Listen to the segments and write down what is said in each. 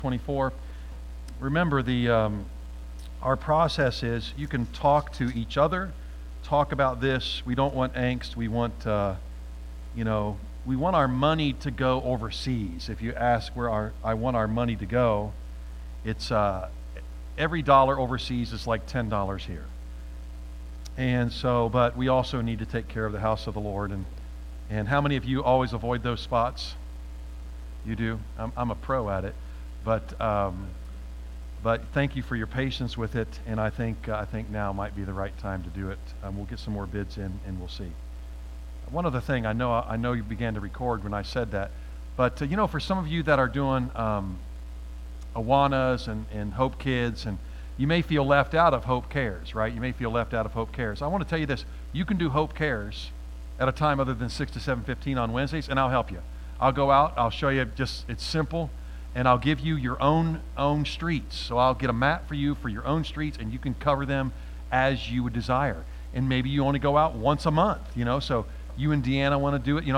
24. Remember, our process is you can talk to each other, talk about this. We don't want angst. We want, we want our money to go overseas. If you ask where I want our money to go, it's every dollar overseas is like $10 here. And so, but we also need to take care of the house of the Lord. And how many of you always avoid those spots? You do. I'm a pro at it. But thank you for your patience with it, and I think now might be the right time to do it. We'll get some more bids in, and we'll see. One other thing, I know you began to record when I said that, but for some of you that are doing Awanas and Hope Kids, and you may feel left out of Hope Cares, right? You may feel left out of Hope Cares. I want to tell you this: you can do Hope Cares at a time other than 6 to 7:15 on Wednesdays, and I'll help you. I'll go out. I'll show you. It's simple. And I'll give you your own streets. So I'll get a map for you for your own streets, and you can cover them as you would desire. And maybe you only go out once a month, so you and Deanna want to do it.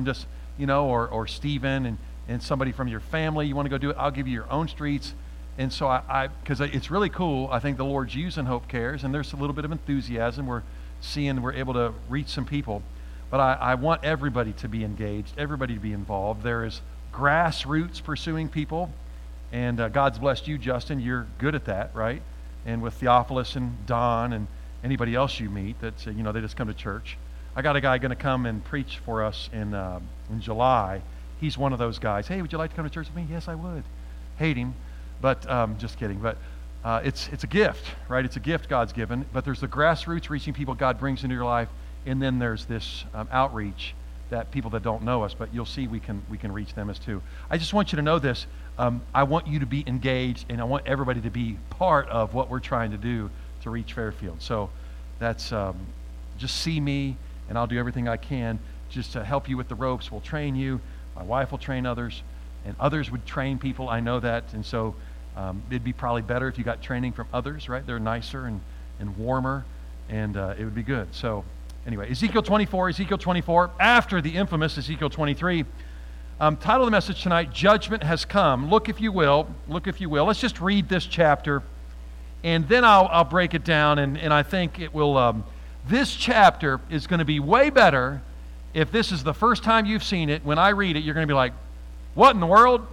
Or Stephen and somebody from your family, you want to go do it. I'll give you your own streets. And so because it's really cool. I think the Lord's using Hope Cares, and there's a little bit of enthusiasm. We're seeing we're able to reach some people. But I want everybody to be engaged, everybody to be involved. There is grassroots pursuing people, and God's blessed you, Justin. You're good at that, right? And with Theophilus and Don and anybody else you meet that they just come to church. I got a guy going to come and preach for us in July. He's one of those guys. Hey, would you like to come to church with me? Yes, I would. Hate him, but just kidding. But it's a gift, right? It's a gift God's given. But there's the grassroots reaching people God brings into your life, and then there's this outreach that people that don't know us, but you'll see we can reach them as too. I just want you to know this. I want you to be engaged, and I want everybody to be part of what we're trying to do to reach Fairfield. So that's just see me, and I'll do everything I can just to help you with the ropes. We'll train you. My wife will train others, and others would train people. I know that, and so it'd be probably better if you got training from others, right? They're nicer and warmer, and it would be good. So anyway, Ezekiel 24, after the infamous Ezekiel 23. Title of the message tonight, Judgment Has Come. Look if you will. Let's just read this chapter, and then I'll break it down, and I think it will, this chapter is going to be way better if this is the first time you've seen it. When I read it, you're going to be like, what in the world?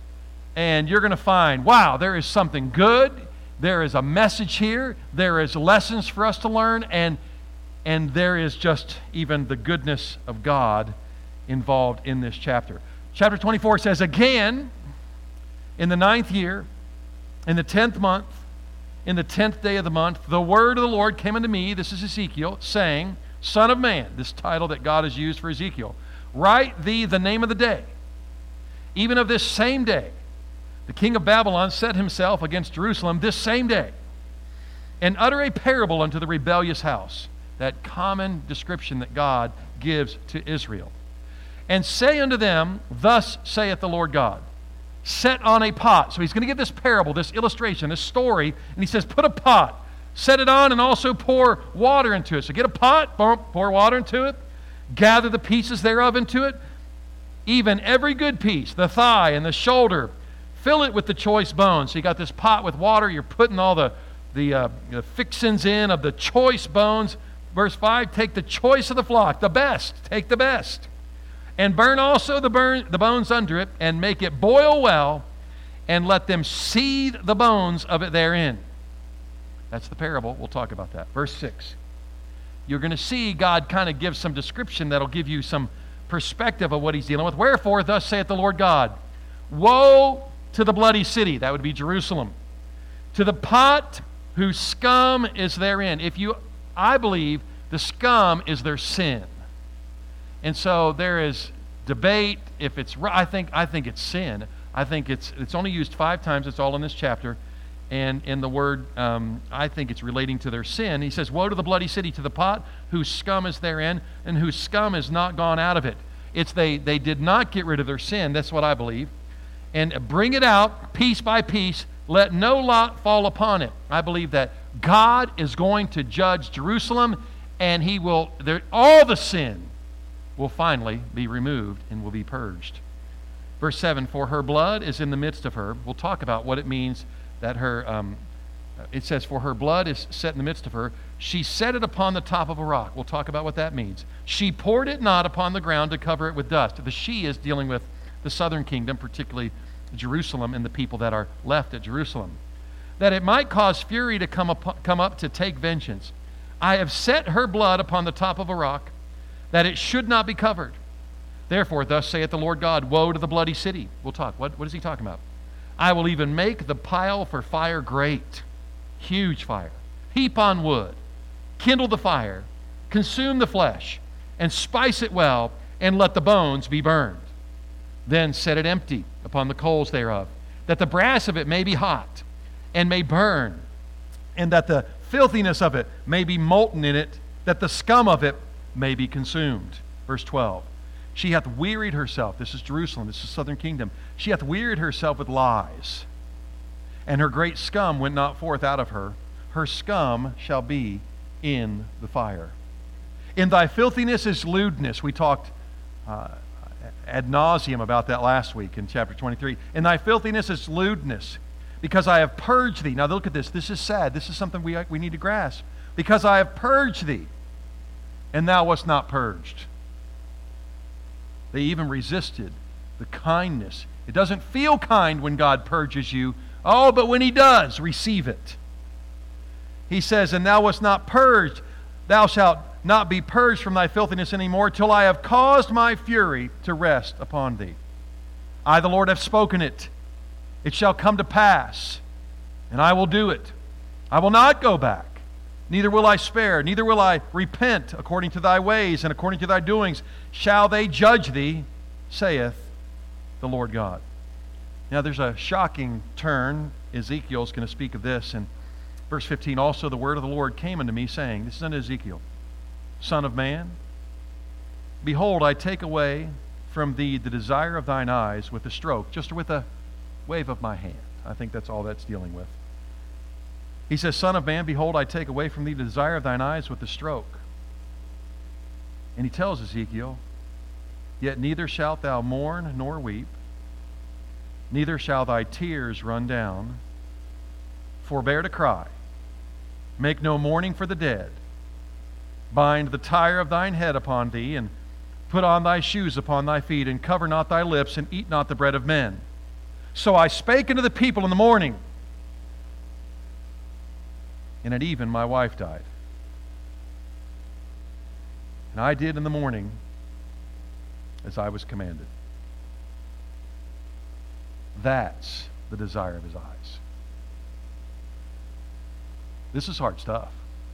And you're going to find, wow, there is something good. There is a message here. There is lessons for us to learn, and there is just even the goodness of God involved in this chapter. Chapter 24 says, again, in the 9th year, in the 10th month, in the 10th day of the month, the word of the Lord came unto me, this is Ezekiel, saying, Son of man, this title that God has used for Ezekiel, write thee the name of the day, even of this same day. The king of Babylon set himself against Jerusalem this same day, and utter a parable unto the rebellious house. That common description that God gives to Israel. And say unto them, thus saith the Lord God, set on a pot. So he's going to give this parable, this illustration, this story, and he says, put a pot, set it on, and also pour water into it. So get a pot, pour water into it, gather the pieces thereof into it, even every good piece, the thigh and the shoulder, fill it with the choice bones. So you got this pot with water, you're putting all the fixins in of the choice bones. Verse 5, take the choice of the flock, the best, take the best. And burn also the bones under it, and make it boil well, and let them seethe the bones of it therein. That's the parable. We'll talk about that. Verse 6. You're going to see God kind of give some description that'll give you some perspective of what he's dealing with. Wherefore, thus saith the Lord God, woe to the bloody city, that would be Jerusalem, to the pot whose scum is therein. I believe the scum is their sin. And so there is debate if it's right. I think it's sin. I think it's only used 5 times. It's all in this chapter. And in the word, I think it's relating to their sin. He says, woe to the bloody city, to the pot whose scum is therein, and whose scum is not gone out of it. It's they did not get rid of their sin. That's what I believe. And bring it out piece by piece. Let no lot fall upon it. I believe that God is going to judge Jerusalem, and all the sin will finally be removed and will be purged. Verse 7, for her blood is in the midst of her. We'll talk about what it means that it says, for her blood is set in the midst of her. She set it upon the top of a rock. We'll talk about what that means. She poured it not upon the ground to cover it with dust. The she is dealing with the southern kingdom, particularly Jerusalem and the people that are left at Jerusalem. That it might cause fury to come up to take vengeance. I have set her blood upon the top of a rock, that it should not be covered. Therefore, thus saith the Lord God, woe to the bloody city. We'll talk. What is he talking about? I will even make the pile for fire great, huge fire. Heap on wood, kindle the fire, consume the flesh, and spice it well, and let the bones be burned. Then set it empty upon the coals thereof, that the brass of it may be hot, and may burn, and that the filthiness of it may be molten in it, that the scum of it may be consumed. Verse 12. She hath wearied herself. This is Jerusalem. This is southern kingdom. She hath wearied herself with lies, and her great scum went not forth out of her. Her scum shall be in the fire. In thy filthiness is lewdness. We talked ad nauseum about that last week in chapter 23. In thy filthiness is lewdness, because I have purged thee. Now look at this. This is sad. This is something we need to grasp. Because I have purged thee, and thou wast not purged. They even resisted the kindness. It doesn't feel kind when God purges you. Oh, but when he does, receive it. He says, and thou wast not purged. Thou shalt not be purged from thy filthiness any more, till I have caused my fury to rest upon thee. I, the Lord, have spoken it. It shall come to pass, and I will do it. I will not go back. Neither will I spare, neither will I repent. According to thy ways and according to thy doings shall they judge thee, saith the Lord God. Now there's a shocking turn. Ezekiel's going to speak of this. In verse 15, also the word of the Lord came unto me, saying, this is unto Ezekiel, Son of man, behold, I take away from thee the desire of thine eyes with a stroke, just with a wave of my hand. I think that's all that's dealing with. He says, Son of man, behold, I take away from thee the desire of thine eyes with a stroke. And he tells Ezekiel, yet neither shalt thou mourn nor weep, neither shall thy tears run down. Forbear to cry. Make no mourning for the dead. Bind the tire of thine head upon thee, and put on thy shoes upon thy feet, and cover not thy lips, and eat not the bread of men. So I spake unto the people in the morning, and at even my wife died. And I did in the morning as I was commanded. That's the desire of his eyes. This is hard stuff.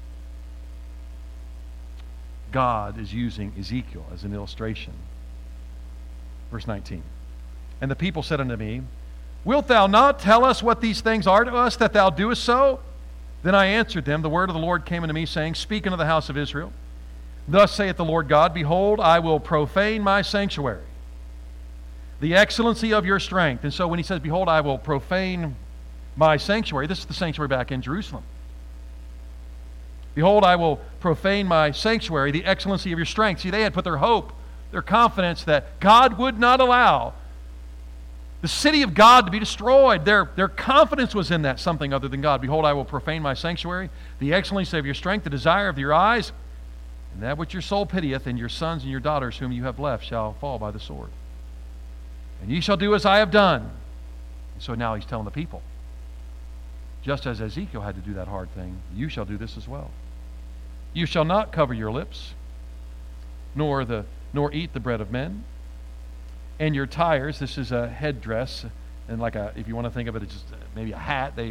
God is using Ezekiel as an illustration. Verse 19. And the people said unto me, wilt thou not tell us what these things are to us, that thou doest so? Then I answered them, the word of the Lord came unto me, saying, speak unto the house of Israel. Thus saith the Lord God, behold, I will profane my sanctuary, the excellency of your strength. And so when he says, behold, I will profane my sanctuary, this is the sanctuary back in Jerusalem. Behold, I will profane my sanctuary, the excellency of your strength. See, they had put their hope, their confidence that God would not allow the city of God to be destroyed. Their confidence was in that, something other than God. Behold, I will profane my sanctuary, the excellency of your strength, the desire of your eyes, and that which your soul pitieth, and your sons and your daughters whom you have left shall fall by the sword. And ye shall do as I have done. And so now he's telling the people, just as Ezekiel had to do that hard thing, you shall do this as well. You shall not cover your lips, nor eat the bread of men. And your tires, this is a headdress, and if you want to think of it as just maybe a hat, they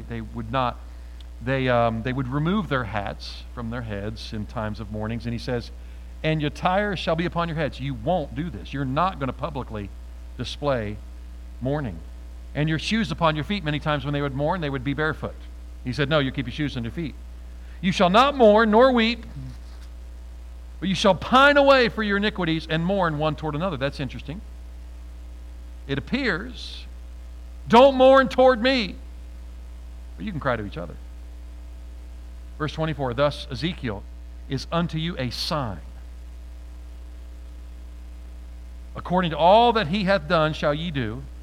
would remove their hats from their heads in times of mournings. And he says, and your tires shall be upon your heads. You won't do this. You're not going to publicly display mourning. And your shoes upon your feet, many times when they would mourn, they would be barefoot. He said, no, you keep your shoes on your feet. You shall not mourn nor weep, but you shall pine away for your iniquities and mourn one toward another. That's interesting. It appears, don't mourn toward me, but you can cry to each other. Verse 24, thus Ezekiel is unto you a sign. According to all that he hath done shall ye do,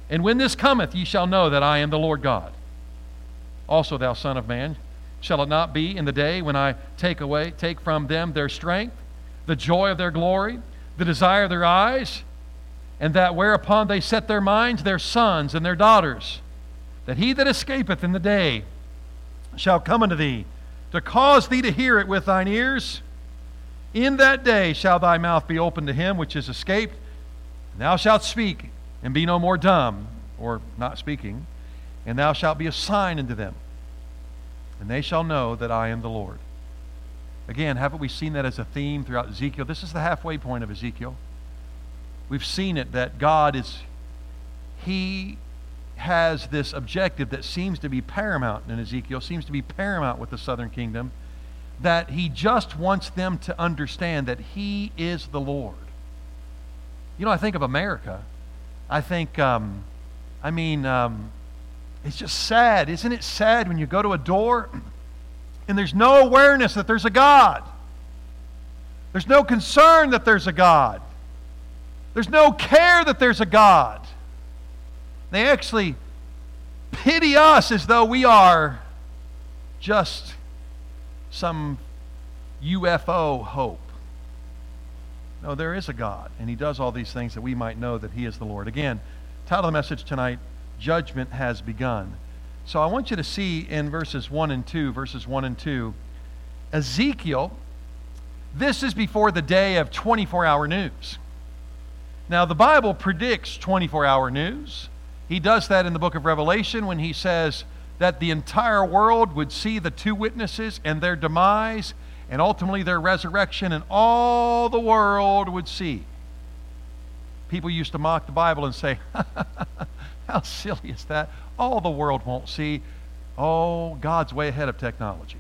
And when this cometh, ye shall know that I am the Lord God. Also, thou son of man, shall it not be in the day when I take from them their strength, the joy of their glory, the desire of their eyes, and that whereupon they set their minds, their sons and their daughters, that he that escapeth in the day shall come unto thee, to cause thee to hear it with thine ears? In that day shall thy mouth be open to him which is escaped, and thou shalt speak, and be no more dumb, or not speaking, and thou shalt be a sign unto them, and they shall know that I am the Lord. Again, haven't we seen that as a theme throughout Ezekiel? This is the halfway point of Ezekiel. We've seen it that God He has this objective that seems to be paramount in Ezekiel, seems to be paramount with the southern kingdom, that He just wants them to understand that He is the Lord. You know, I think of America. I think, it's just sad. Isn't it sad when you go to a door and there's no awareness that there's a God? There's no concern that there's a God. There's no care that there's a God. They actually pity us as though we are just some UFO hope. No, there is a God, and He does all these things that we might know that He is the Lord. Again, title of the message tonight, Judgment Has Begun. So I want you to see in verses 1 and 2, Ezekiel, this is before the day of 24-hour news. Now, the Bible predicts 24-hour news. He does that in the book of Revelation when he says that the entire world would see the two witnesses and their demise and ultimately their resurrection, and all the world would see. People used to mock the Bible and say, how silly is that? All the world won't see. Oh, God's way ahead of technology.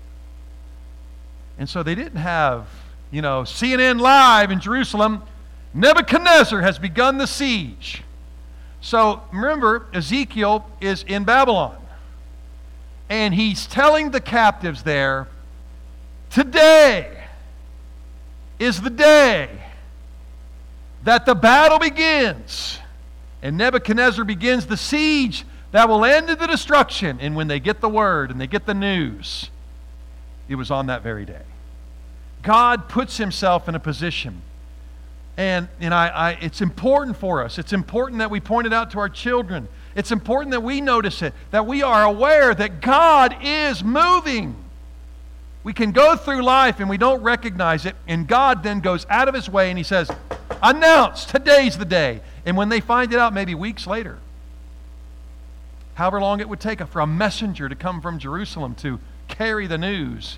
And so they didn't have, CNN Live in Jerusalem. Nebuchadnezzar has begun the siege. So remember, Ezekiel is in Babylon. And he's telling the captives there, today is the day that the battle begins. And Nebuchadnezzar begins the siege that will end in the destruction. And when they get the word and they get the news, it was on that very day. God puts Himself in a position. And it's important for us. It's important that we point it out to our children. It's important that we notice it, that we are aware that God is moving. We can go through life and we don't recognize it, and God then goes out of His way and He says, announce, today's the day. And when they find it out, maybe weeks later, however long it would take for a messenger to come from Jerusalem to carry the news,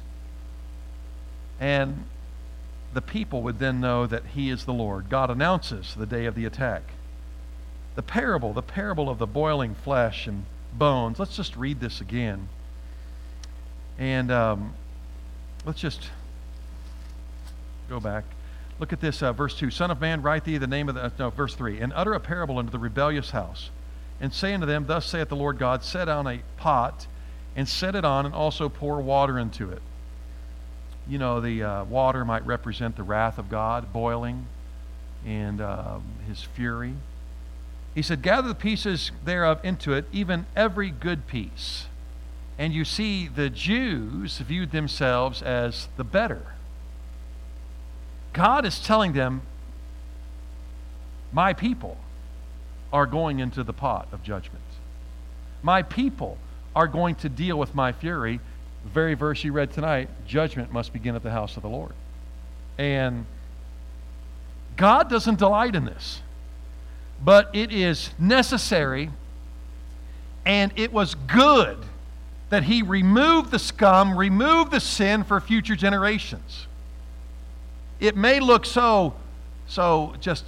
and the people would then know that He is the Lord. God announces the day of the attack. The parable of the boiling flesh and bones. Let's just read this again. And let's just go back. Look at this, verse 2. Son of man, write thee the name of verse 3. And utter a parable unto the rebellious house, and say unto them, thus saith the Lord God, set on a pot, and set it on, and also pour water into it. The water might represent the wrath of God boiling and His fury. He said, gather the pieces thereof into it, even every good piece. And you see, the Jews viewed themselves as the better. God is telling them, my people are going into the pot of judgment. My people are going to deal with my fury. The very verse you read tonight, judgment must begin at the house of the Lord. And God doesn't delight in this. But it is necessary, and it was good that He removed the scum, removed the sin for future generations. It may look so just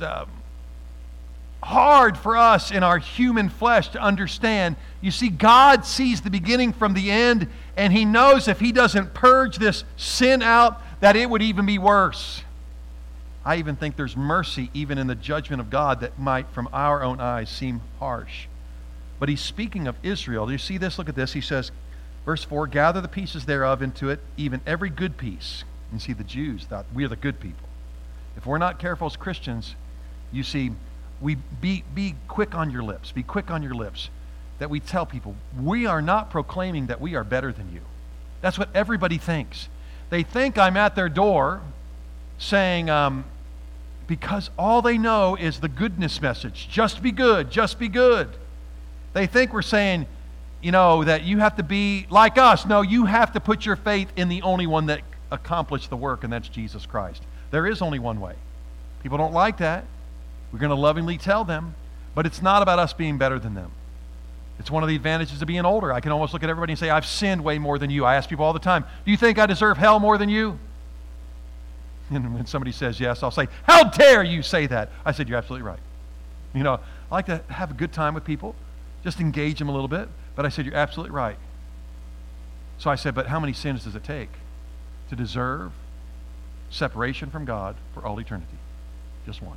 hard for us in our human flesh to understand. You see, God sees the beginning from the end, and He knows if He doesn't purge this sin out, that it would even be worse. I even think there's mercy even in the judgment of God that might, from our own eyes, seem harsh. But He's speaking of Israel. Do you see this? Look at this. He says, verse 4, gather the pieces thereof into it, even every good piece. And see, the Jews thought we are the good people. If we're not careful as Christians, you see, we be quick on your lips. Be quick on your lips. That we tell people, we are not proclaiming that we are better than you. That's what everybody thinks. They think I'm at their door saying, because all they know is the goodness message. Just be good, just be good. They think we're saying, that you have to be like us. No, you have to put your faith in the only one that accomplished the work, and that's Jesus Christ. There is only one way. People don't like that. We're going to lovingly tell them, but it's not about us being better than them. It's one of the advantages of being older. I can almost look at everybody and say, I've sinned way more than you. I ask people all the time, do you think I deserve hell more than you? And when somebody says yes, I'll say, how dare you say that? I said, you're absolutely right. I like to have a good time with people, just engage them a little bit. But I said, you're absolutely right. So I said, but how many sins does it take to deserve separation from God for all eternity? Just one.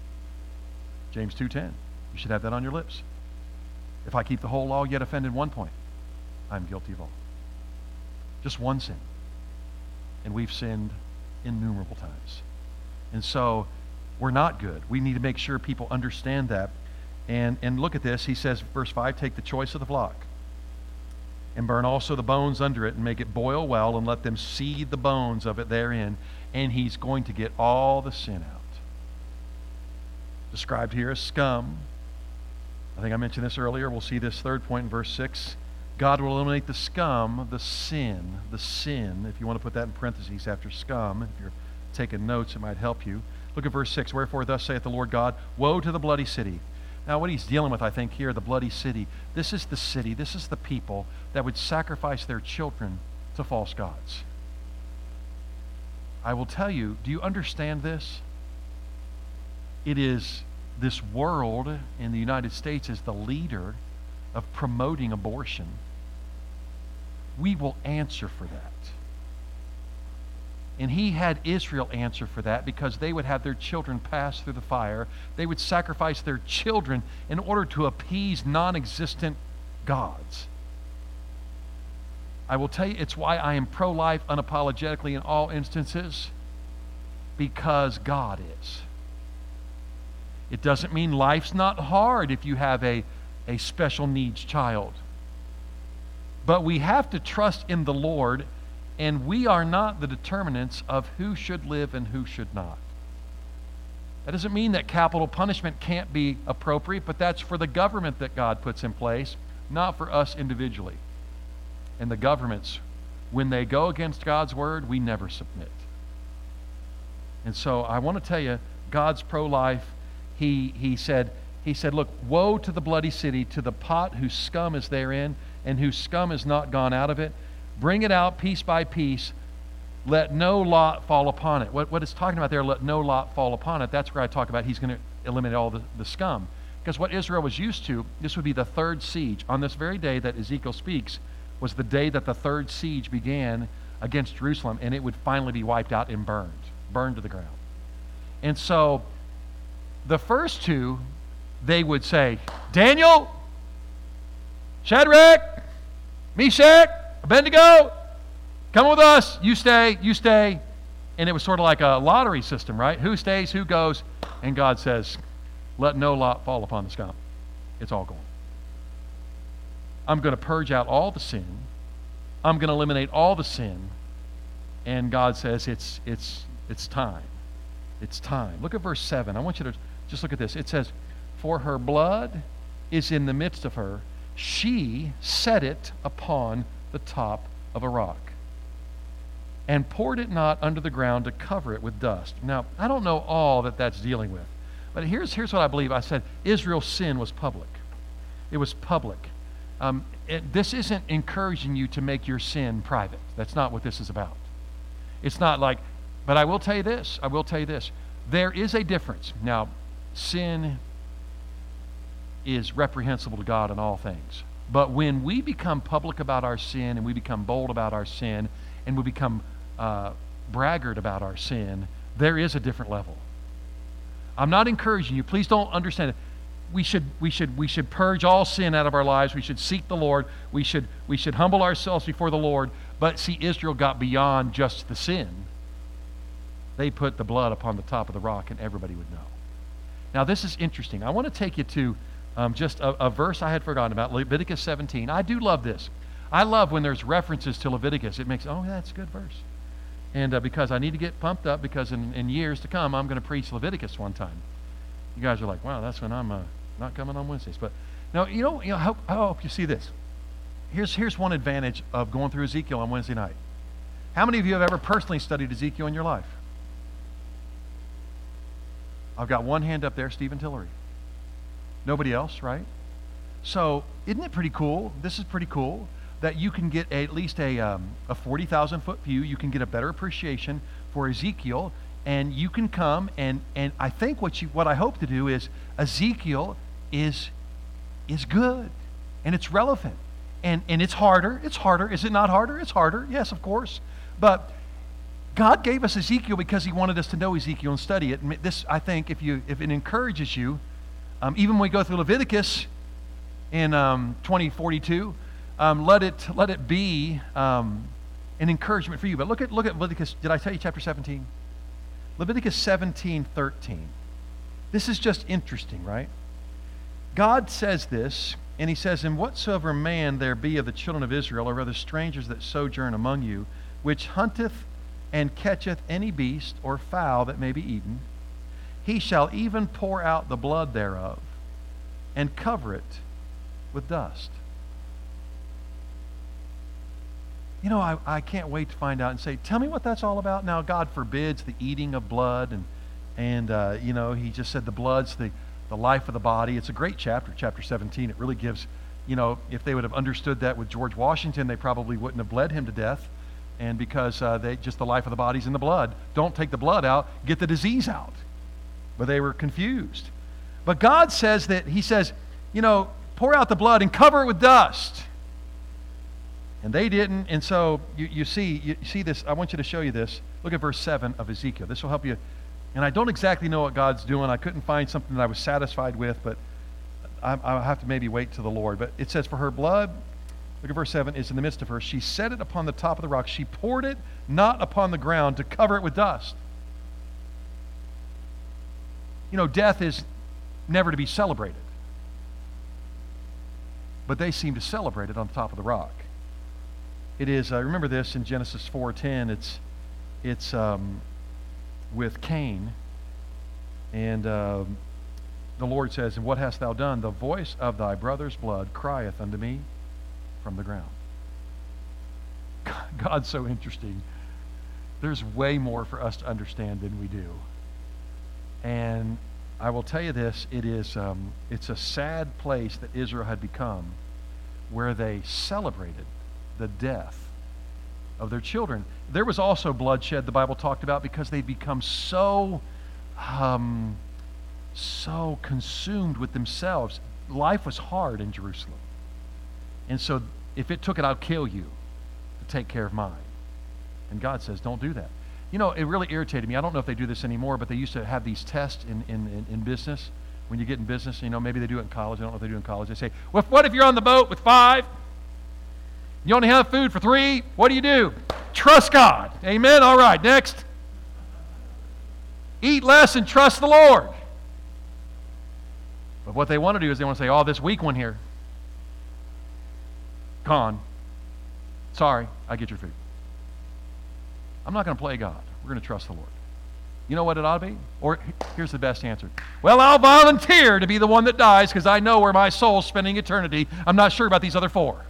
James 2:10. You should have that on your lips. If I keep the whole law yet offend in one point, I'm guilty of all. Just one sin. And we've sinned innumerable times. And so we're not good. We need to make sure people understand that. And look at this. He says, verse 5, take the choice of the flock and burn also the bones under it and make it boil well and let them seethe the bones of it therein. And he's going to get all the sin out. Described here as scum. I think I mentioned this earlier. We'll see this third point in verse 6. God will eliminate the scum, the sin, if you want to put that in parentheses after scum. If you're taking notes, it might help you. Look at verse 6. Wherefore thus saith the Lord God, woe to the bloody city. Now what he's dealing with, I think, here, the bloody city, this is the city, this is the people that would sacrifice their children to false gods. I will tell you, do you understand this? It is this world in the United States is the leader of promoting abortion. We will answer for that. And he had Israel answer for that because they would have their children pass through the fire. They would sacrifice their children in order to appease non-existent gods. I will tell you, it's why I am pro-life unapologetically in all instances, because God is. It doesn't mean life's not hard if you have a special needs child. But we have to trust in the Lord, and we are not the determinants of who should live and who should not. That doesn't mean that capital punishment can't be appropriate, but that's for the government that God puts in place, not for us individually. And the governments, when they go against God's word, we never submit. And so I want to tell you, God's pro-life. He said, look, woe to the bloody city, to the pot whose scum is therein, and whose scum is not gone out of it. Bring it out piece by piece. Let no lot fall upon it. What it's talking about there, let no lot fall upon it, that's where I talk about he's going to eliminate all the scum. Because what Israel was used to, this would be the third siege. On this very day that Ezekiel speaks, was the day that the third siege began against Jerusalem, and it would finally be wiped out and burned to the ground. And so the first two, they would say, Daniel, Shadrach, Meshach, Abednego, come with us. You stay. And it was sort of like a lottery system, right? Who stays, who goes? And God says, let no lot fall upon the scum. It's all gone. I'm going to purge out all the sin. I'm going to eliminate all the sin. And God says, it's time. It's time. Look at verse 7. I want you to just look at this. It says, for her blood is in the midst of her. She set it upon the top of a rock and poured it not under the ground to cover it with dust. Now, I don't know all that that's dealing with, but here's what I believe. I said Israel's sin was public. It was public. This isn't encouraging you to make your sin private. That's not what this is about. It's not like, but I will tell you this. There is a difference. Now, sin is reprehensible to God in all things. But when we become public about our sin and we become bold about our sin and we become braggart about our sin, there is a different level. I'm not encouraging you. Please don't understand it. We should purge all sin out of our lives. We should seek the Lord. We should humble ourselves before the Lord. But see, Israel got beyond just the sin. They put the blood upon the top of the rock and everybody would know. Now, this is interesting. I want to take you to just a verse I had forgotten about, Leviticus 17. I do love this. I love when there's references to Leviticus. It makes, oh, that's a good verse. And because I need to get pumped up, because in years to come, I'm going to preach Leviticus one time. You guys are like, wow, that's when I'm not coming on Wednesdays. But now, I hope you see this. Here's one advantage of going through Ezekiel on Wednesday night. How many of you have ever personally studied Ezekiel in your life? I've got one hand up there, Stephen Tillery. Nobody else, right? So, isn't it pretty cool? This is pretty cool that you can get at least a 40,000-foot view. You can get a better appreciation for Ezekiel, and you can come and I think what I hope to do is Ezekiel is good, and it's relevant, and it's harder. It's harder. Is it not harder? It's harder. Yes, of course. But God gave us Ezekiel because He wanted us to know Ezekiel and study it. This, I think, if it encourages you, even when we go through Leviticus in 2042, let it be an encouragement for you. But look at Leviticus. Did I tell you chapter 17? Leviticus 17:13. This is just interesting, right? God says this, and He says, "And whatsoever man there be of the children of Israel, or other strangers that sojourn among you, which hunteth and catcheth any beast or fowl that may be eaten, he shall even pour out the blood thereof, and cover it with dust." I can't wait to find out and say, tell me what that's all about. Now, God forbids the eating of blood, and He just said the blood's the life of the body. It's a great chapter 17. It really gives, if they would have understood that with George Washington, they probably wouldn't have bled him to death. And because the life of the body's in the blood. Don't take the blood out, get the disease out. But they were confused. But God says that, He says, pour out the blood and cover it with dust. And they didn't, and so you see this. I want you to show you this. Look at verse 7 of Ezekiel. This will help you. And I don't exactly know what God's doing. I couldn't find something that I was satisfied with, but I'll have to maybe wait to the Lord. But it says, "For her blood," look at verse 7, "is in the midst of her. She set it upon the top of the rock. She poured it not upon the ground to cover it with dust." Death is never to be celebrated. But they seem to celebrate it on the top of the rock. It is, remember this in Genesis 4:10, it's with Cain, and the Lord says, "And what hast thou done? The voice of thy brother's blood crieth unto me from the ground." God's so interesting. There's way more for us to understand than we do. And I will tell you this, it's a sad place that Israel had become, where they celebrated the death of their children. There was also bloodshed the Bible talked about because they'd become so consumed with themselves. Life was hard in Jerusalem. And so if it took it, I'll kill you to take care of mine. And God says, don't do that. It really irritated me. I don't know if they do this anymore, but they used to have these tests in business. When you get in business, maybe they do it in college. I don't know if they do it in college. They say, well, what if you're on the boat with 5? You only have food for 3. What do? Trust God. Amen? All right, next. Eat less and trust the Lord. But what they want to do is they want to say, oh, this weak one here, gone. Sorry, I get your food. I'm not going to play God. We're going to trust the Lord. You know what it ought to be? Or here's the best answer. Well, I'll volunteer to be the one that dies because I know where my soul's spending eternity. I'm not sure about these other 4.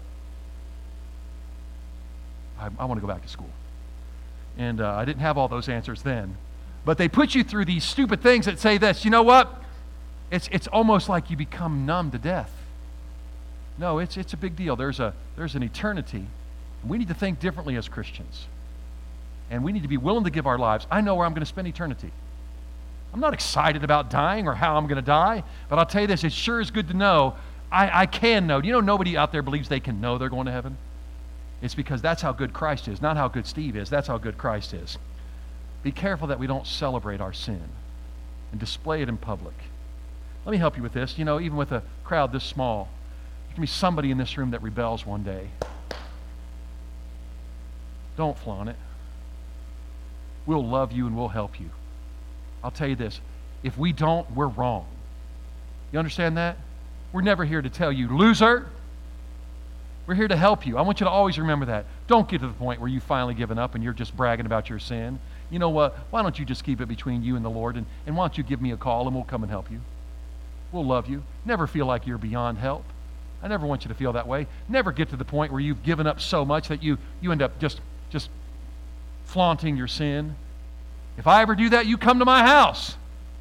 I want to go back to school. And I didn't have all those answers then. But they put you through these stupid things that say this. You know what? It's almost like you become numb to death. No, it's a big deal. There's an eternity. We need to think differently as Christians. And we need to be willing to give our lives. I know where I'm going to spend eternity. I'm not excited about dying or how I'm going to die, but I'll tell you this, it sure is good to know. I can know. Do you know nobody out there believes they can know they're going to heaven? It's because that's how good Christ is, not how good Steve is. That's how good Christ is. Be careful that we don't celebrate our sin and display it in public. Let me help you with this. Even with a crowd this small, there can be somebody in this room that rebels one day. Don't flaunt it. We'll love you and we'll help you. I'll tell you this. If we don't, we're wrong. You understand that? We're never here to tell you, loser. We're here to help you. I want you to always remember that. Don't get to the point where you've finally given up and you're just bragging about your sin. You know what? Why don't you just keep it between you and the Lord, and why don't you give me a call and we'll come and help you. We'll love you. Never feel like you're beyond help. I never want you to feel that way. Never get to the point where you've given up so much that you end up just flaunting your sin. If I ever do that, you come to my house.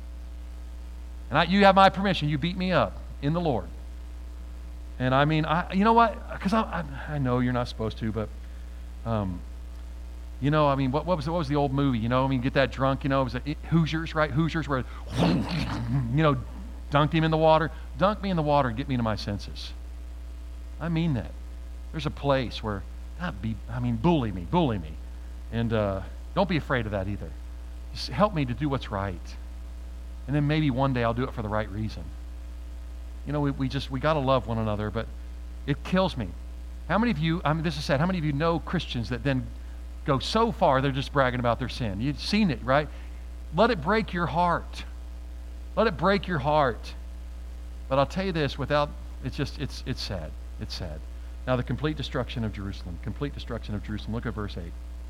And you have my permission. You beat me up in the Lord. And I mean, you know what? Because I know you're not supposed to, but, you know, I mean, what was the old movie? You know, I mean, get that drunk, you know, it was Hoosiers, right? Hoosiers where, you know, dunked him in the water. Dunk me in the water and get me to my senses. I mean that. There's a place where, bully me. And don't be afraid of that either. Just help me to do what's right. And then maybe one day I'll do it for the right reason. You know, we got to love one another, but it kills me. How many of you, this is sad, how many of you know Christians that then go so far they're just bragging about their sin? You've seen it, right? Let it break your heart. Let it break your heart. But I'll tell you this, it's sad. It's sad. Now the complete destruction of Jerusalem. Look at verse 8.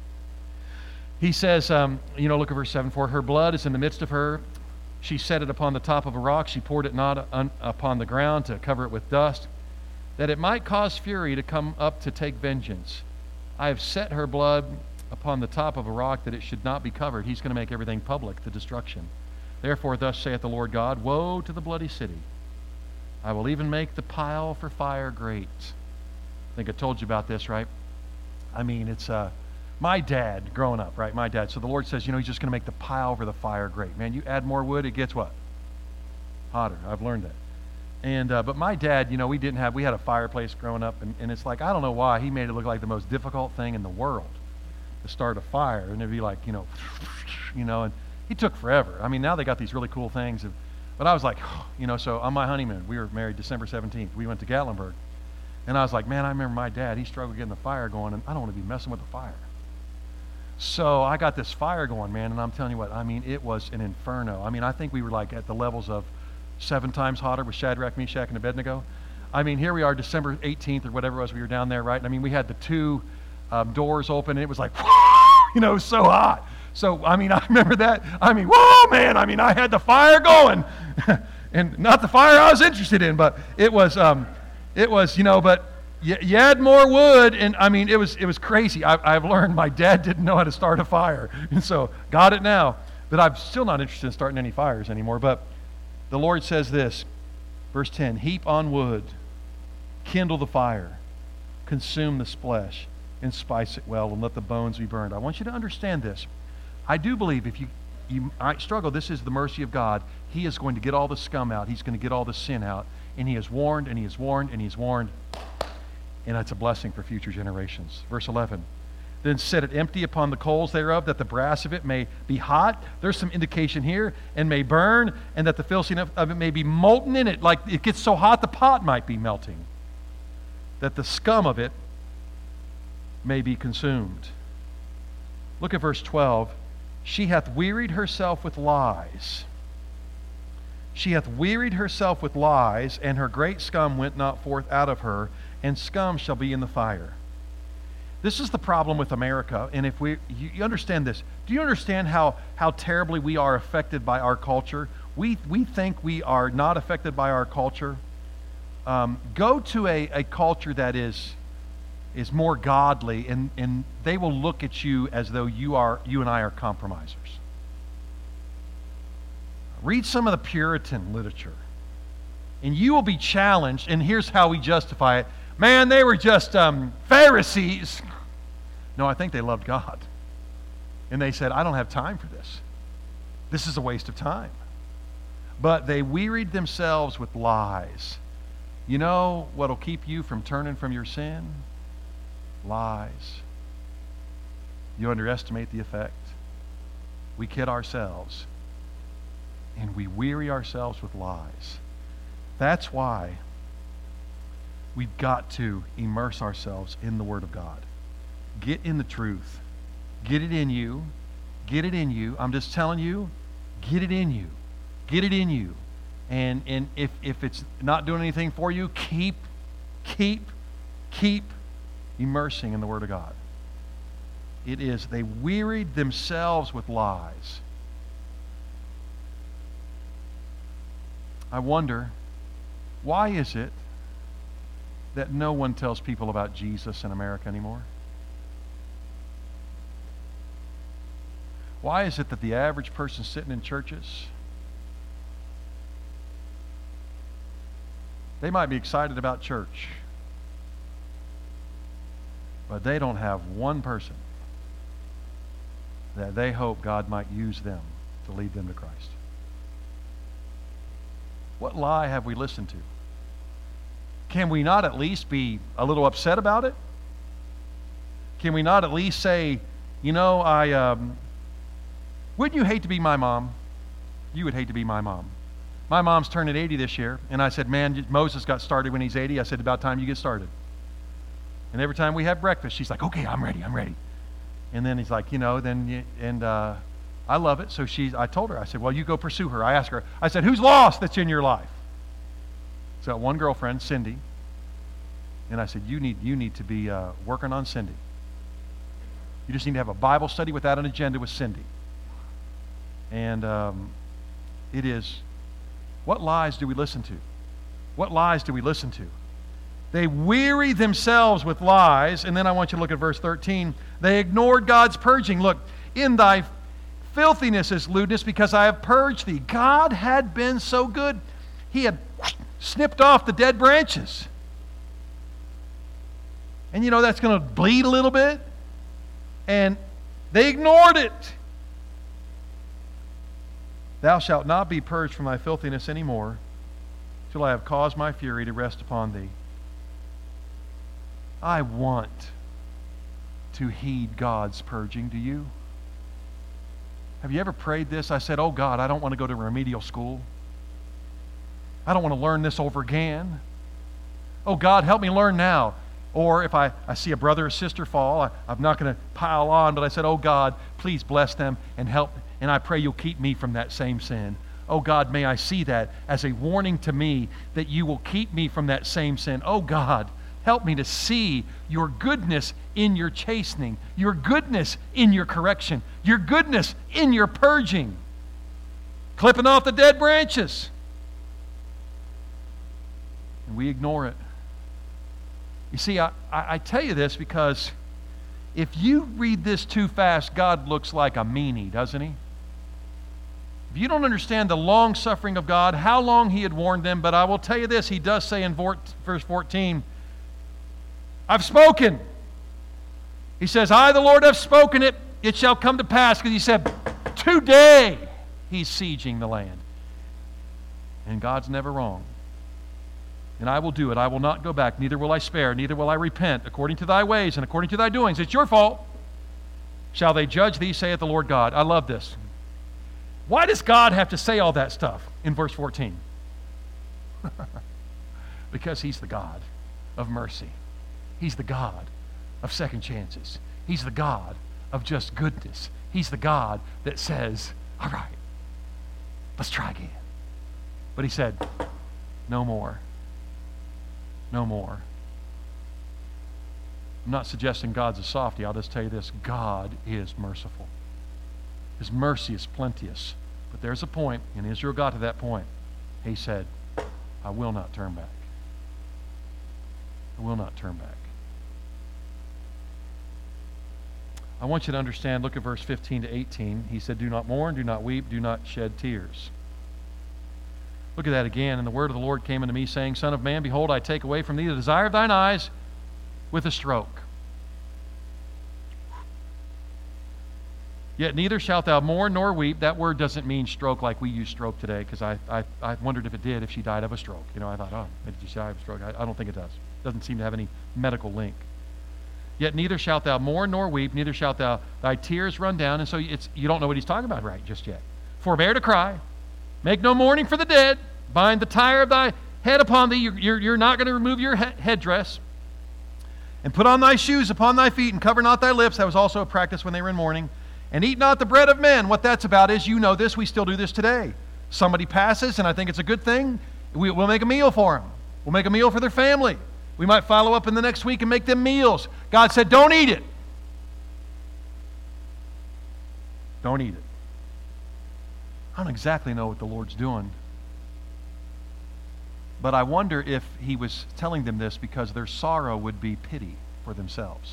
He says, look at verse 7, for her blood is in the midst of her. She set it upon the top of a rock. She poured it not upon the ground to cover it with dust, that it might cause fury to come up to take vengeance. I have set her blood upon the top of a rock that it should not be covered. He's going to make everything public, the destruction. Therefore, thus saith the Lord God, woe to the bloody city. I will even make the pile for fire great. I think I told you about this, right? I mean, it's my dad growing up, right? My dad. So the Lord says, he's just going to make the pile for the fire great. Man, you add more wood, it gets what? Hotter. I've learned that. And but my dad, we had a fireplace growing up, and it's like, I don't know why, he made it look like the most difficult thing in the world to start a fire. And it'd be like, and he took forever. I mean, now they got these really cool things. But I was like, so on my honeymoon, we were married December 17th. We went to Gatlinburg. And I was like, man, I remember my dad, he struggled getting the fire going, and I don't want to be messing with the fire. So I got this fire going, man, and I'm telling you what, I mean, it was an inferno. I mean, I think we were like at the levels of 7 times hotter with Shadrach, Meshach, and Abednego. I mean, here we are, December 18th or whatever it was, we were down there, right? And I mean, we had the 2 doors open, and it was like, so hot. So, I mean, I remember that. I mean, whoa, man, I mean, I had the fire going. And not the fire I was interested in, but it was, but you add more wood, and I mean, it was crazy. I've learned my dad didn't know how to start a fire, and so got it now. But I'm still not interested in starting any fires anymore. But the Lord says this, verse 10, heap on wood, kindle the fire, consume the flesh, and spice it well, and let the bones be burned. I want you to understand this. I do believe if you might struggle, this is the mercy of God. He is going to get all the scum out. He's going to get all the sin out. And he has warned, and he has warned, and he has warned. And it's a blessing for future generations. Verse 11. Then set it empty upon the coals thereof, that the brass of it may be hot. There's some indication here. And may burn, and that the filthiness of it may be molten in it. Like it gets so hot the pot might be melting. That the scum of it may be consumed. Look at verse 12. She hath wearied herself with lies. She hath wearied herself with lies, and her great scum went not forth out of her, and scum shall be in the fire. This is the problem with America, and if you understand this. Do you understand how terribly we are affected by our culture? We think we are not affected by our culture. Go to a culture that is more godly, and they will look at you as though you and I are compromisers. Read some of the Puritan literature, and you will be challenged, and here's how we justify it. Man, they were just Pharisees. No, I think they loved God. And they said, I don't have time for this. This is a waste of time. But they wearied themselves with lies. You know what'll keep you from turning from your sin? Lies. You underestimate the effect. We kid ourselves, and we weary ourselves with lies. That's why we've got to immerse ourselves in the Word of God. Get in the truth. Get it in you. Get it in you. I'm just telling you, get it in you. Get it in you. And if it's not doing anything for you, keep immersing in the Word of God. It is, they wearied themselves with lies. I wonder, why is it that no one tells people about Jesus in America anymore? Why is it that the average person sitting in churches, they might be excited about church, but they don't have one person that they hope God might use them to lead them to Christ? What lie have we listened to? Can we not at least be a little upset about it? Can we not at least say, you know, wouldn't you hate to be my mom? You would hate to be my mom. My mom's turning 80 this year, and I said, man, Moses got started when he's 80. I said, about time you get started. And every time we have breakfast, she's like, okay, I'm ready. And then he's like, you know, I love it. So I told her, I said, well, you go pursue her. I asked her, I said, who's lost that's in your life? So one girlfriend, Cindy, and I said, you need to be working on Cindy. You just need to have a Bible study without an agenda with Cindy. And it is, what lies do we listen to? What lies do we listen to? They weary themselves with lies. And then I want you to look at verse 13. They ignored God's purging. Look, in thy filthiness is lewdness, because I have purged thee. God had been so good. He had snipped off the dead branches. And you know that's going to bleed a little bit. And they ignored it. Thou shalt not be purged from thy filthiness any more, till I have caused my fury to rest upon thee. I want to heed God's purging. Do you? Have you ever prayed this? I said, oh God, I don't want to go to remedial school. I don't want to learn this over again. Oh God, help me learn now. Or if I see a brother or sister fall, I'm not going to pile on, but I said, oh God, please bless them and help. And I pray you'll keep me from that same sin. Oh God, may I see that as a warning to me that you will keep me from that same sin. Oh God, help me to see your goodness in your chastening, your goodness in your correction, your goodness in your purging, clipping off the dead branches. And we ignore it. You see, I tell you this because if you read this too fast, God looks like a meanie, doesn't he? If you don't understand the long suffering of God, how long he had warned them, but I will tell you this, he does say in verse 14, I've spoken. He says, I, the Lord, have spoken it. It shall come to pass. Because he said, today he's sieging the land. And God's never wrong. And I will do it. I will not go back. Neither will I spare. Neither will I repent. According to thy ways and according to thy doings. It's your fault. Shall they judge thee, saith the Lord God. I love this. Why does God have to say all that stuff in verse 14? Because he's the God of mercy. He's the God of second chances. He's the God of just goodness. He's the God that says, all right, let's try again. But he said, no more. No more. I'm not suggesting God's a softy. I'll just tell you this. God is merciful. His mercy is plenteous. But there's a point, and Israel got to that point. He said, I will not turn back. I will not turn back. I want you to understand, look at verse 15 to 18. He said, do not mourn, do not weep, do not shed tears. Look at that again. And the word of the Lord came unto me, saying, Son of man, behold, I take away from thee the desire of thine eyes with a stroke. Yet neither shalt thou mourn nor weep. That word doesn't mean stroke like we use stroke today, because I wondered if it did, if she died of a stroke. You know, I thought, oh, maybe she died of a stroke. I don't think it does. It doesn't seem to have any medical link. Yet neither shalt thou mourn nor weep, neither shalt thy tears run down. And so you don't know what he's talking about right just yet. Forbear to cry. Make no mourning for the dead. Bind the tire of thy head upon thee. You're not going to remove your headdress. And put on thy shoes upon thy feet, and cover not thy lips. That was also a practice when they were in mourning. And eat not the bread of men. What that's about is, you know this, we still do this today. Somebody passes, and I think it's a good thing, we'll make a meal for them. We'll make a meal for their family. We might follow up in the next week and make them meals. God said, don't eat it. Don't eat it. I don't exactly know what the Lord's doing. But I wonder if he was telling them this because their sorrow would be pity for themselves.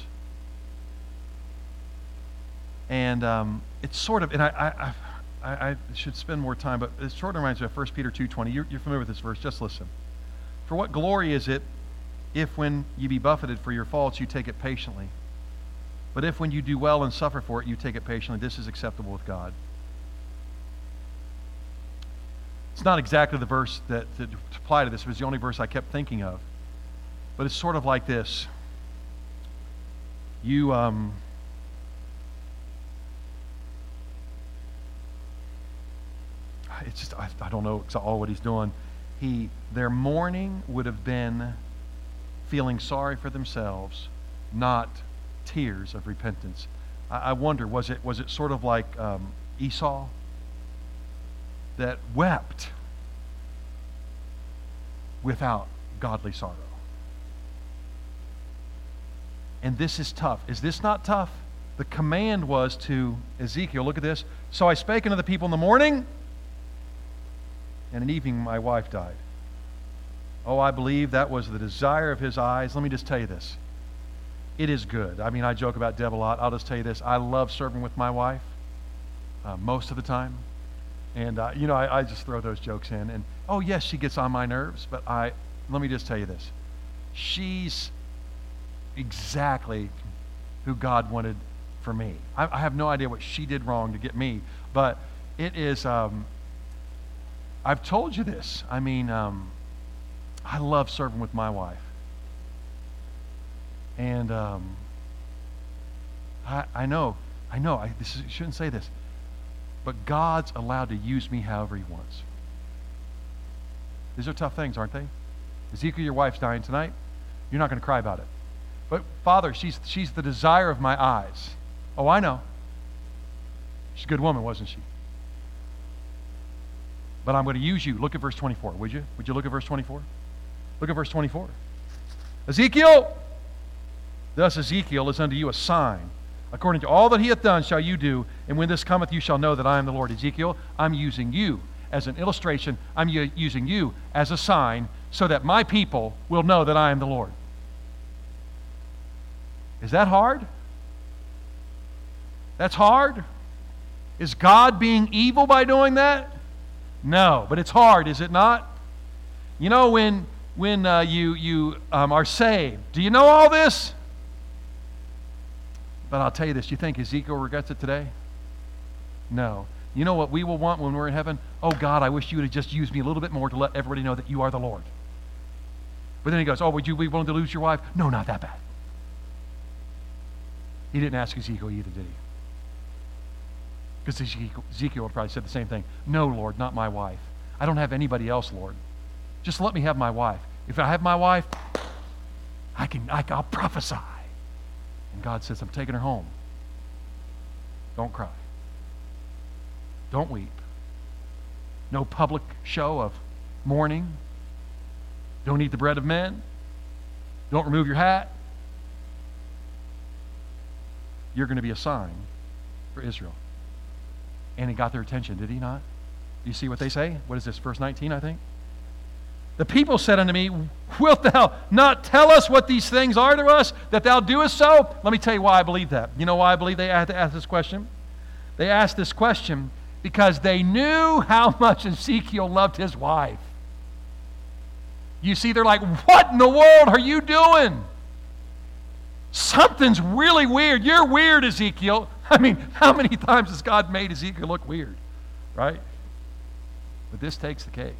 And it's sort of, and I should spend more time, but it sort of reminds me of 1 Peter 2:20. You're familiar with this verse. Just listen. For what glory is it if when you be buffeted for your faults, you take it patiently? But if when you do well and suffer for it, you take it patiently, this is acceptable with God. It's not exactly the verse that to apply to this. It was the only verse I kept thinking of. But it's sort of like this. You, I don't know all what he's doing. Their mourning would have been feeling sorry for themselves, not tears of repentance. I wonder, was it sort of like Esau that wept without godly sorrow? And this is tough. Is this not tough? The command was to Ezekiel, look at this. So I spake unto the people in the morning, and in evening my wife died. Oh, I believe that was the desire of his eyes. Let me just tell you this. It is good. I mean, I joke about Deb a lot. I'll just tell you this. I love serving with my wife most of the time. And, I just throw those jokes in. And, oh, yes, she gets on my nerves. But let me just tell you this. She's exactly who God wanted for me. I have no idea what she did wrong to get me. But it is, I've told you this. I mean, I love serving with my wife. And I know, I shouldn't say this. But God's allowed to use me however he wants. These are tough things, aren't they? Ezekiel, your wife's dying tonight. You're not going to cry about it. But Father, she's the desire of my eyes. Oh, I know. She's a good woman, wasn't she? But I'm going to use you. Look at verse 24, would you? Would you look at verse 24? Look at verse 24. Ezekiel, thus Ezekiel is unto you a sign. According to all that he hath done shall you do, and when this cometh you shall know that I am the Lord. Ezekiel, I'm using you as an illustration. I'm using you as a sign so that my people will know that I am the Lord. Is that hard? That's hard? Is God being evil by doing that? No, but it's hard, is it not? You know, when you are saved, do you know all this? But I'll tell you this, you think Ezekiel regrets it today? No. You know what we will want when we're in heaven? Oh God, I wish you would have just used me a little bit more to let everybody know that you are the Lord. But then he goes, oh, would you be willing to lose your wife? No, not that bad. He didn't ask Ezekiel either, did he? Because Ezekiel would probably said the same thing. No, Lord, not my wife. I don't have anybody else, Lord. Just let me have my wife. If I have my wife, I'll prophesy. And God says, I'm taking her home. Don't cry. Don't weep. No public show of mourning. Don't eat the bread of men. Don't remove your hat. You're going to be a sign for Israel. And he got their attention, did he not? Do you see what they say? What is this, verse 19, I think? The people said unto me, wilt thou not tell us what these things are to us, that thou doest so? Let me tell you why I believe that. You know why I believe they had to ask this question? They asked this question because they knew how much Ezekiel loved his wife. You see, they're like, what in the world are you doing? Something's really weird. You're weird, Ezekiel. I mean, how many times has God made Ezekiel look weird? Right? But this takes the cake.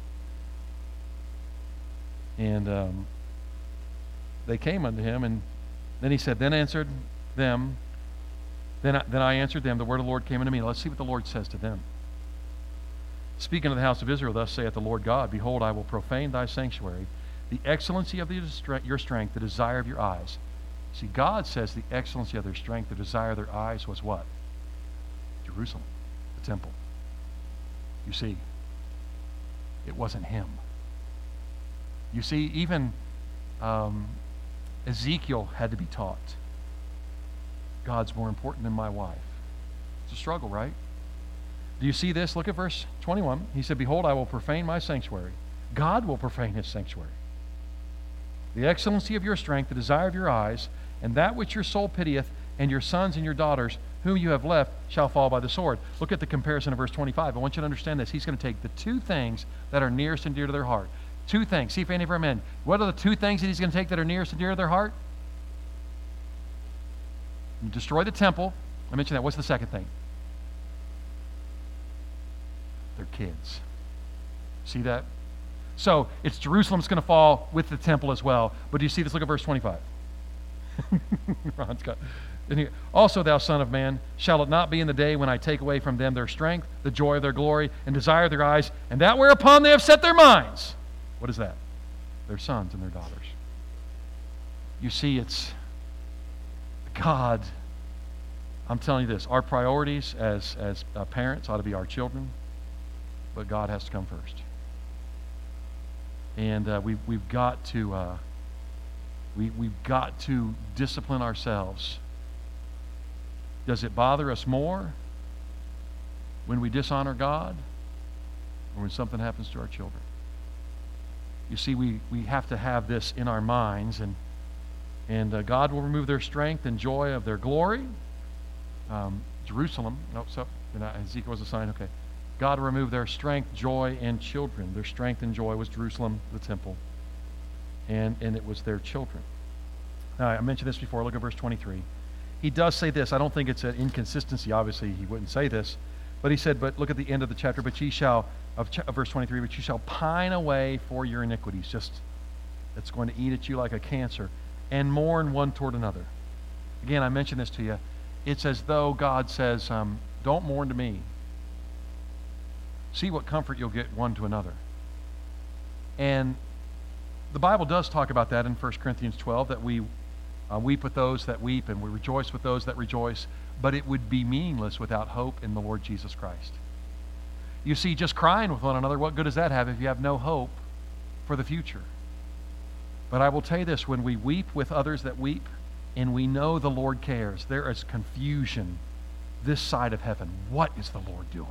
And they came unto him, and then he said, then I answered them, the word of the Lord came unto me. Let's see what the Lord says to them. Speaking to the house of Israel, thus saith the Lord God, behold, I will profane thy sanctuary, the excellency of your strength, the desire of your eyes. See, God says the excellency of their strength, the desire of their eyes was what? Jerusalem, the temple. You see, It wasn't him. You see, even Ezekiel had to be taught, God's more important than my wife. It's a struggle, right? Do you see this? Look at verse 21. He said, behold, I will profane my sanctuary. God will profane his sanctuary. The excellency of your strength, the desire of your eyes, and that which your soul pitieth, and your sons and your daughters, whom you have left, shall fall by the sword. Look at the comparison of verse 25. I want you to understand this. He's going to take the two things that are nearest and dear to their heart. Two things. See if any of our men. What are the two things that he's going to take that are nearest and dear to their heart? Destroy the temple. I mentioned that. What's the second thing? Their kids. See that? So it's Jerusalem's going to fall with the temple as well. But do you see this? Look at verse 25. Ron's got. Also, thou son of man, shall it not be in the day when I take away from them their strength, the joy of their glory, and desire of their eyes, and that whereupon they have set their minds? What is that? Their sons and their daughters. You see, it's God. I'm telling you this, our priorities as parents ought to be our children, but God has to come first. And we've got to we've got to discipline ourselves. Does it bother us more when we dishonor God or when something happens to our children? You see, we have to have this in our minds, and God will remove their strength and joy of their glory. Jerusalem, Ezekiel was a sign, okay. God will remove their strength, joy, and children. Their strength and joy was Jerusalem, the temple, and it was their children. Now, I mentioned this before. Look at verse 23. He does say this. I don't think it's an inconsistency. Obviously, he wouldn't say this. But he said, but look at the end of the chapter. But ye shall, of verse 23, but ye shall pine away for your iniquities. Just, it's going to eat at you like a cancer. And mourn one toward another. Again, I mentioned this to you. It's as though God says, don't mourn to me. See what comfort you'll get one to another. And the Bible does talk about that in 1 Corinthians 12, that we weep with those that weep and we rejoice with those that rejoice, but it would be meaningless without hope in the Lord Jesus Christ. You see, just crying with one another, what good does that have if you have no hope for the future? But I will tell you this, when we weep with others that weep, and we know the Lord cares, there is confusion this side of heaven. What is the Lord doing?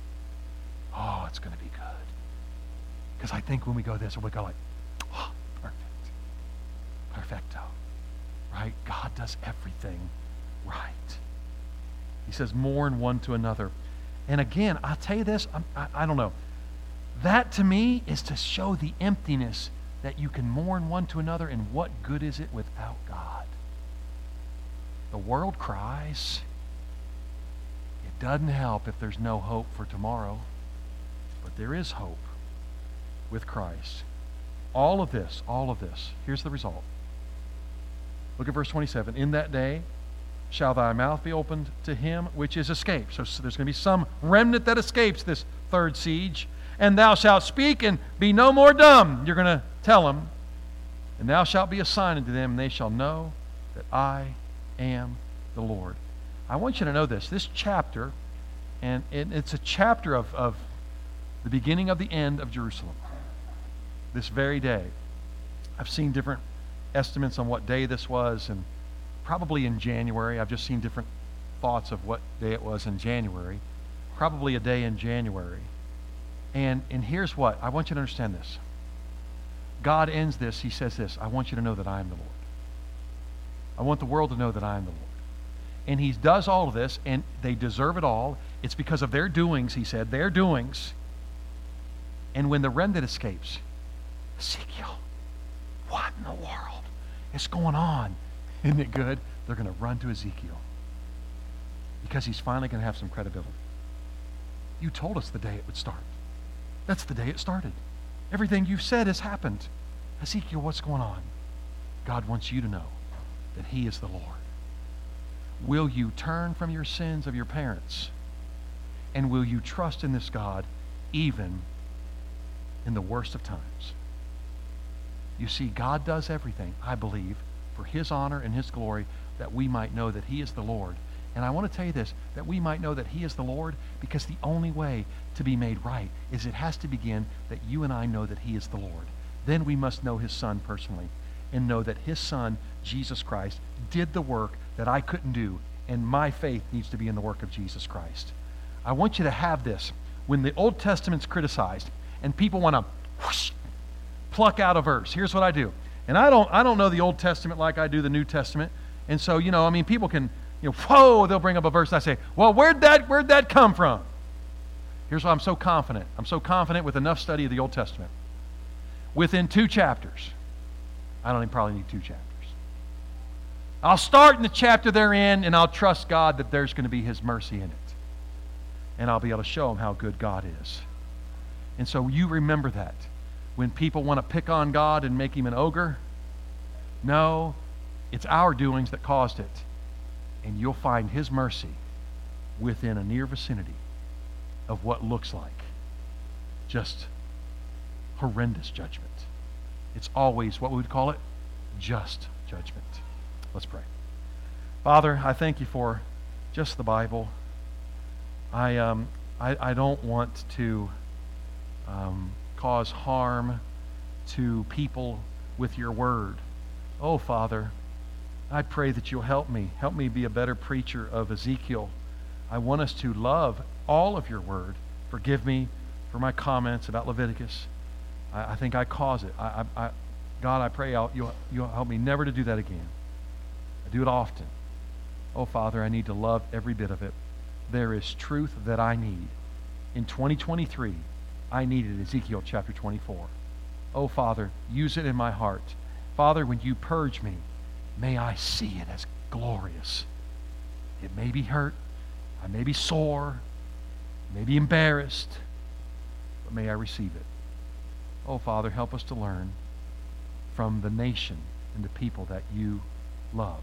Oh, it's going to be good. Because I think when we go this, we go like, oh, perfect. Perfecto. Right? God does everything right. He says, mourn one to another. And again, I'll tell you this, I don't know. That to me is to show the emptiness that you can mourn one to another, and what good is it without God? The world cries. It doesn't help if there's no hope for tomorrow. But there is hope with Christ. All of this, here's the result. Look at verse 27. In that day shall thy mouth be opened to him which is escaped. So there's going to be some remnant that escapes this third siege. And thou shalt speak and be no more dumb. You're going to tell them. And thou shalt be a sign unto them, and they shall know that I am the Lord. I want you to know this. This chapter, and it's a chapter of the beginning of the end of Jerusalem. This very day. I've seen different estimates on what day this was, and probably in January. I've just seen different thoughts of what day it was in January. Probably a day in January. And here's what. I want you to understand this. God ends this. He says this. I want you to know that I am the Lord. I want the world to know that I am the Lord. And he does all of this, and they deserve it all. It's because of their doings, he said, their doings. And when the remnant escapes, Ezekiel, what in the world is going on? Isn't it good? They're going to run to Ezekiel because he's finally going to have some credibility. You told us the day it would start. That's the day it started. Everything you've said has happened. Ezekiel, what's going on? God wants you to know that he is the Lord. Will you turn from your sins of your parents? And will you trust in this God even in the worst of times? You see, God does everything, I believe, for his honor and his glory, that we might know that he is the Lord. And I want to tell you this, that we might know that he is the Lord, because the only way to be made right is it has to begin that you and I know that he is the Lord. Then we must know his Son personally and know that his Son, Jesus Christ, did the work that I couldn't do, and my faith needs to be in the work of Jesus Christ. I want you to have this. When the Old Testament's criticized and people want to pluck out a verse, here's what I do. And I don't know the Old Testament like I do the New Testament. And so, people can, whoa, they'll bring up a verse and I say, well, where'd that come from? Here's why I'm so confident. I'm so confident with enough study of the Old Testament. Within 2 chapters, I don't even probably need 2 chapters. I'll start in the chapter they're in, and I'll trust God that there's going to be his mercy in it. And I'll be able to show them how good God is. And so you remember that. When people want to pick on God and make him an ogre, no, it's our doings that caused it. And you'll find his mercy within a near vicinity of what looks like just horrendous judgment. It's always what we would call it, just judgment. Let's pray. Father, I thank you for just the Bible. I don't want to cause harm to people with your word. Oh, Father, I pray that you'll help me. Help me be a better preacher of Ezekiel. I want us to love all of your word. Forgive me for my comments about Leviticus. I think I cause it. God, I pray you'll help me never to do that again. I do it often. Oh, Father, I need to love every bit of it. There is truth that I need. In 2023, I needed Ezekiel chapter 24. Oh, Father, use it in my heart. Father, when you purge me, may I see it as glorious. It may be hurt. I may be sore. I may be embarrassed. But may I receive it. Oh, Father, help us to learn from the nation and the people that you loved.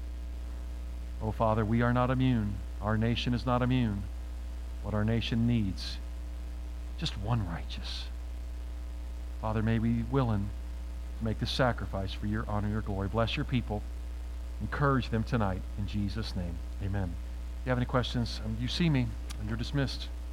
Oh, Father, we are not immune. Our nation is not immune. What our nation needs, just one righteous. Father, may we be willing to make this sacrifice for your honor and your glory. Bless your people. Encourage them tonight in Jesus' name. Amen. If you have any questions, you see me, and you're dismissed.